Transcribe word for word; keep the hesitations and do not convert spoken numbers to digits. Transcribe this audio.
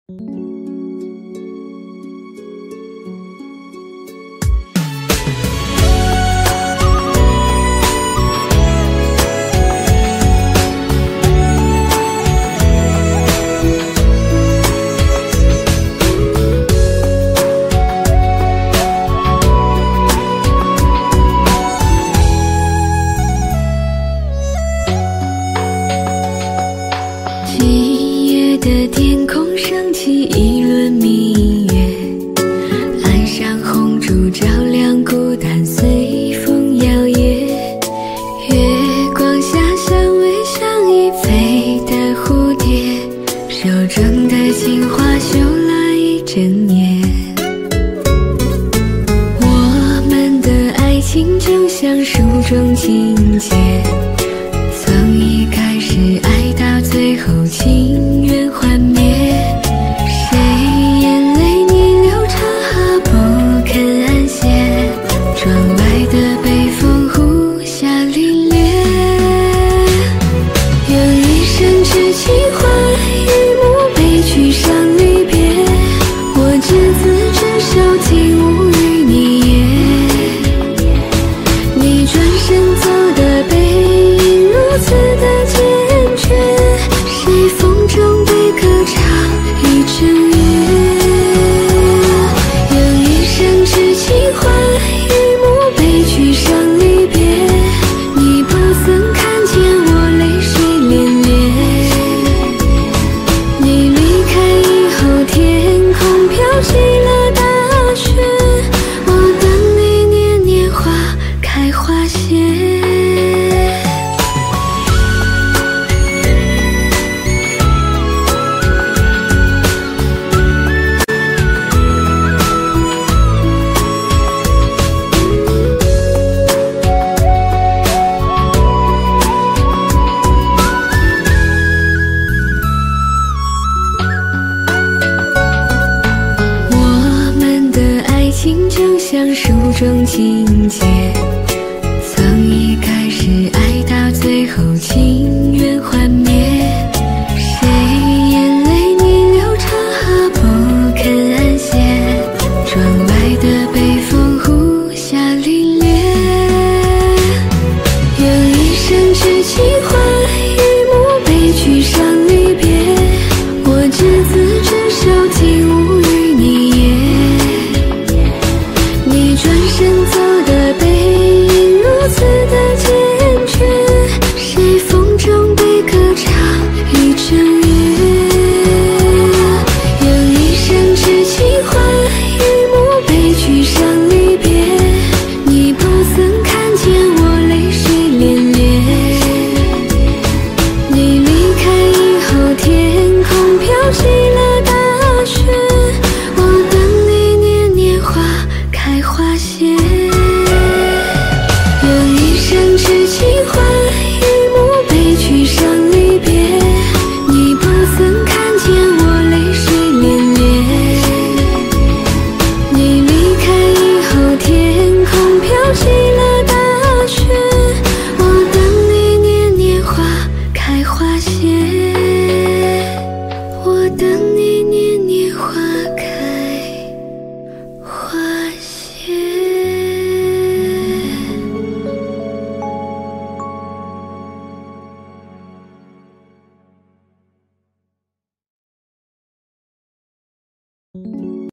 今夜的天空升起一轮明月，岸上红烛照亮孤单，随风摇曳。月光下相偎像一飞的蝴蝶，手中的情话绣了一整夜。我们的爱情就像书中情节，从一开始爱到最后情缘幻灭，谁眼泪逆流成河不肯安歇，窗外的北风呼啸凛冽，用一生痴情换一幕悲剧伤离别，我执子之手竟无语你也，你转身走的背影如此的坚决，谁风中被歌唱一整夜，用一生痴情换一幕悲剧伤离别，你不曾看见我泪水涟涟，你离开以后天空飘起了大雪，我等你年年花开花谢。我们的爱情就像书中情节，